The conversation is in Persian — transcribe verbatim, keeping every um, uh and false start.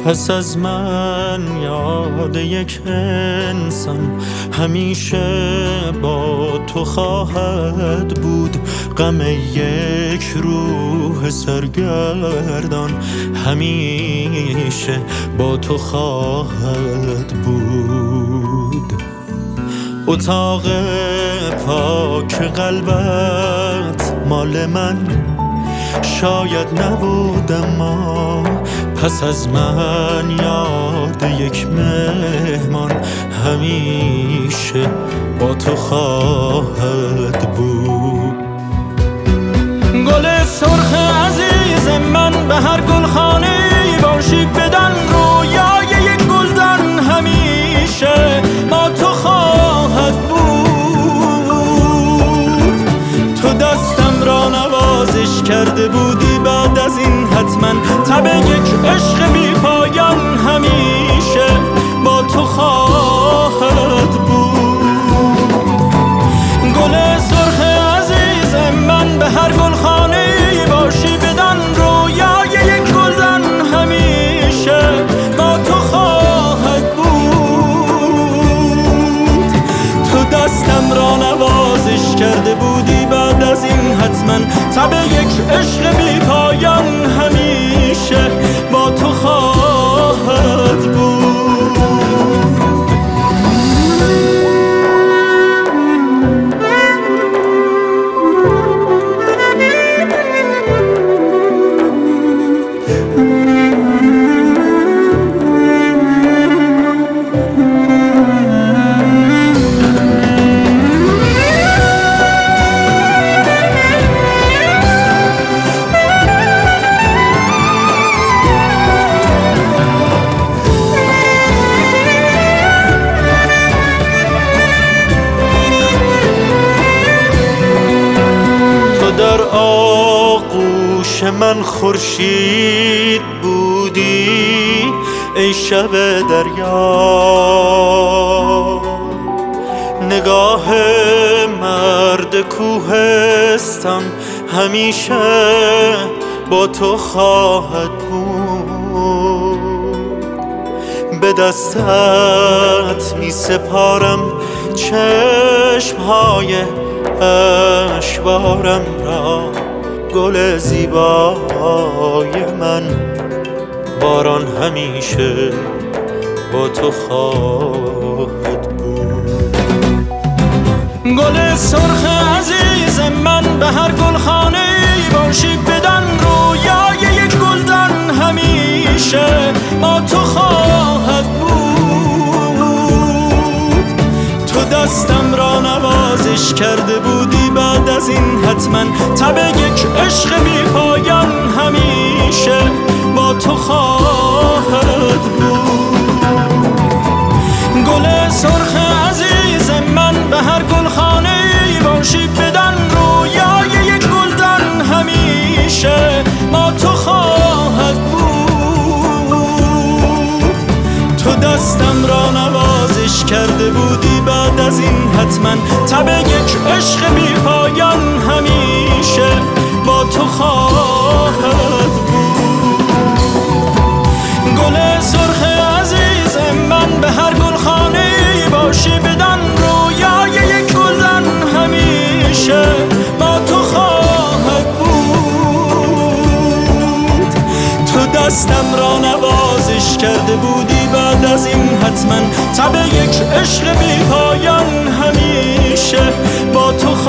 پس از من یاد یک انسان همیشه با تو خواهد بود. غم یک روح سرگردان همیشه با تو خواهد بود. اتاق پاک قلبت مال من شاید نبود، اما پس از من یاد یک مهمان همیشه با تو خواهد بود. گل سرخ عزیز من به هر گلخانه باشی، بدان رویای یک گلدان همیشه با تو خواهد بود. تو دستم را نوازش کرده بودی، بعد از این حتما تب یک عشق بی پایان همیشه با تو خواهد بود. گل سرخ عزیز من به هر گلخانه باشی، بدان رویای یک گلدان همیشه با تو خواهد بود. تو دستم را نوازش کرده بودی، بعد از این حتما تب یک عشق بی پایان همیشه با تو خواهد بود. در آغوش من خورشید بودی ای شب دریا، نگاه مرد کوهستان همیشه با تو خواهد بود. به دستت می سپارم چشمهای اشوارم را، گل زیبای من باران همیشه با تو خواهد بود. گل سرخ عزیز من به هر گلخانه باشی، بدان رویای یک گلدان همیشه با تو خواهد بود. تو دستم را نوازش کرده بودی، بعد از این حتما تب یک عشق بی پایان همیشه با تو خواهد بود. گل سرخ عزیز من به هر گلخانه باشی، بدان رویای یک گلدان همیشه با تو خواهد بود. تو دستم را نوازش کرده بودی، بعد از این حتما تب یک عشق بی پایان همیشه با تو خواهد بود. گل سرخ عزیز من به هر گلخانه باشی، بدان رویای یک گلدان همیشه با تو خواهد بود. تو دستم را نوازش کرده بودی، بعد از این حتما تب یک عشق بی پایان همیشه با تو